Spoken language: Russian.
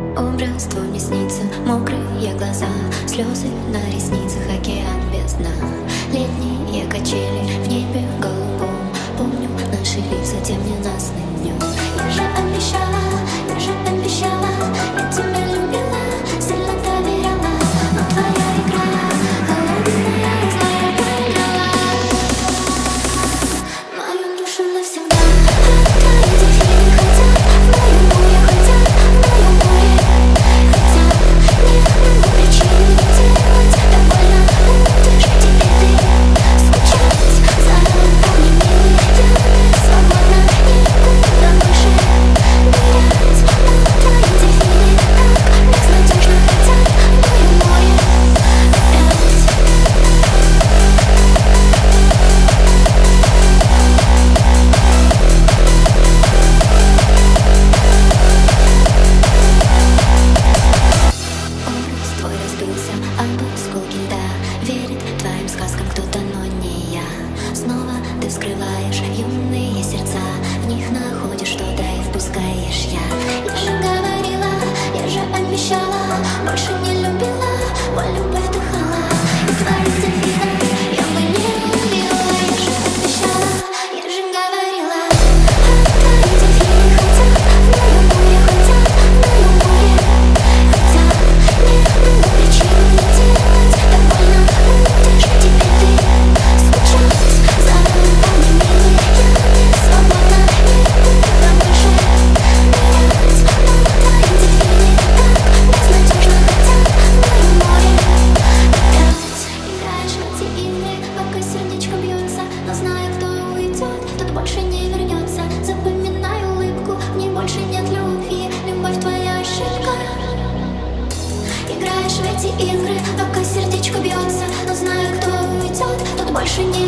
Образ твой мне снится, мокрые глаза, слезы на ресницах, океан без дна. Летние качели в небе голубом, помню наши лица тем ненастным днем. Я же обещала, я тебя любила, сильно доверяла, но твоя игра холодная, злая проиграла мою душу навсегда. Твои дельфины хотят в моем море, хотят в моем море, хотят. Не могу причин не делать так больно, будешь теперь ты скучать за тобой, милый. Я свободна, никуда больше нырять, но твои дельфины так безнадежно хотят в моем море опять. Образ твой разбился об осколки льда, верит твоим сказкам кто-то, но не я. Снова ты вскрываешь юные сердца, в них находишь что-то и впускаешь яд. Я же говорила, я же обещала, больше не любила, боль любовь вдыхала. И твоих дельфинов я бы не любила, я же обещала, я же говорила. Твои дельфины хотят в моем море, хотят в моем море, хотят. Не могу причин не делать так больно, будешь теперь ты скучать за тобой, милый. Я не свободна, никуда больше нырять, но твои дельфины так безнадежно хотят в моем море опять. Играешь в эти игры, пока сердечко бьется, но зная, кто уйдет, тот больше не вернется. Запоминай улыбку, в ней больше нет любви, любовь твоя ошибка. Играешь в эти игры, пока сердечко бьется, но зная, кто уйдет, тот больше не